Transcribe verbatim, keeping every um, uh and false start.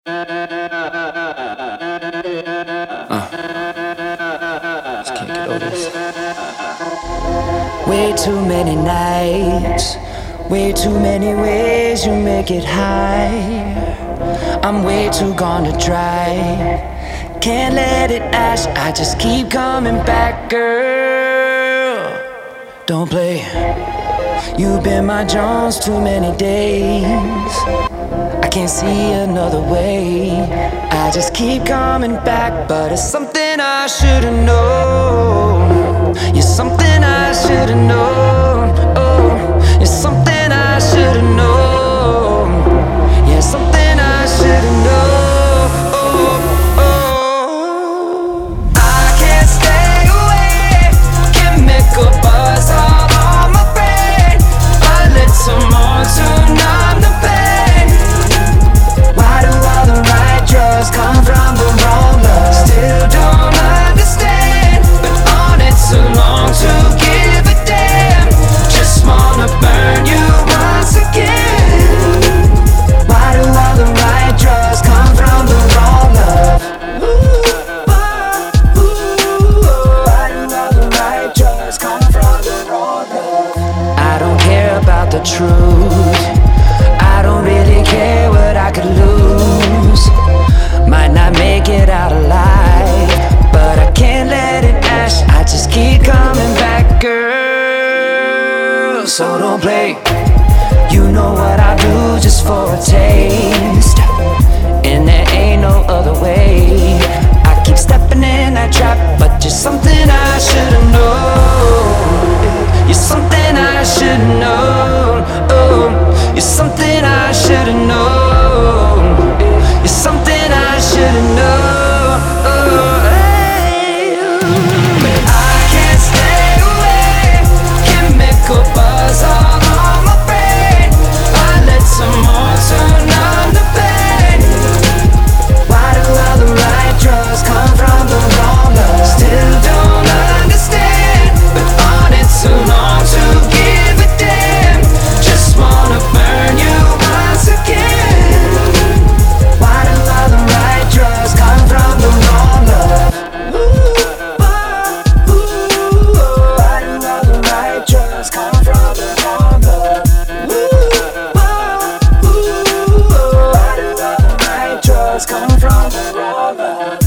Just can't get over this. Way too many nights, way too many ways you make it high. I'm way too gone to try. Can't let it ash, I just keep coming back, girl. Don't play. You've been my Jones too many days. I can't see another way. I just keep coming back, but it's something I should've known. You're something I should've known. Oh, you're something I should've known. Yeah, something I should've known. Oh, oh. I can't stay away. Chemical buzz all on my brain. A little more to numb the pain. Why do all the right drugs come from the wrong love? Still don't understand, been on it too long to give a damn. Just wanna burn you once again. Why do all the right drugs come from the wrong love? Ooh, oh, ooh, oh. Why do all the right drugs come from the wrong love? I don't care about the truth. I don't really care what I could lose. Might not make it out alive, but I can't let it ash. I just keep coming back, girl. So don't play. You know what I do just for a taste, and there ain't no other way. I keep stepping in that trap, but you're something I should've known. You're something I should've known. Oh, you're something I should've known. You're something I should've known. Oh, hey. I can't stay away. Chemical buzz all on my brain. I let some more to numb the pain. Why do all the right drugs come from the wrong love? Still don't understand, been on it too long to give a damn. Just wanna burn you once again. Why do all the right drugs come from the wrong love? Ooh, oh, ooh, oh. Why do all the right drugs come from the wrong love? Ooh, oh, ooh, oh. Why do all the right drugs come from the wrong love?